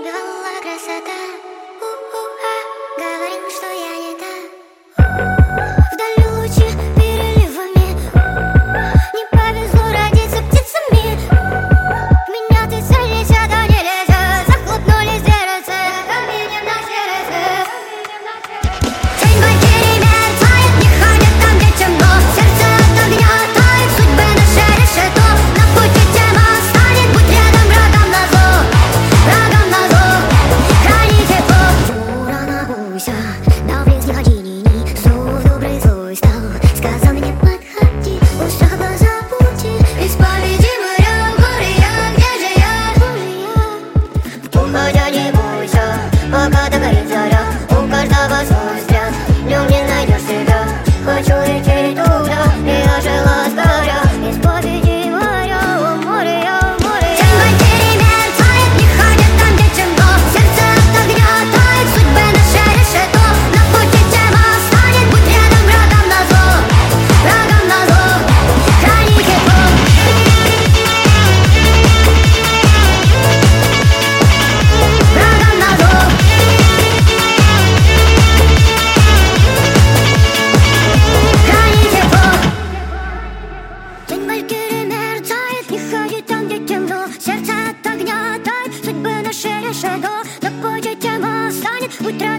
убивала красота. Говорил, что я не та. Вдали лучи переливами. Не повезло родиться птицами. В меня ты целишься, да не лезет. Захлопнулись дверцы каменем на сердце. Тень потери мерцает, не ходит там, где темно. Сердце от огня тает, судьбы наши решето. На пути тема станет, будь рядом, врагам назло. Врагам назло, храни тепло. Рано бойся, на врез не ходи, ни-ни. Снова добрый злой стал, сказал мне подходи. Устах глаза пути, исповеди моря, горе я, где же я? Уходя не бойся, пока догорит заря. У каждого свой взгляд, в нем не найдешь себя. Хочу идти туда, и ожила скоря. Исповеди моря, о море, я, море я. Тень потери мерцает, не ходит там, где темно. Сердце от огня тает, судьбы наши решето. На пути тема станет, будь рядом, врагам назло. Врагам назло, храни тепло. Врагам назло, храни тепло. Тень валькирии мерцает, не ходит там, где темно. Сердце от огня тает, судьбы наши решето. На пути тема станет, будь рядом.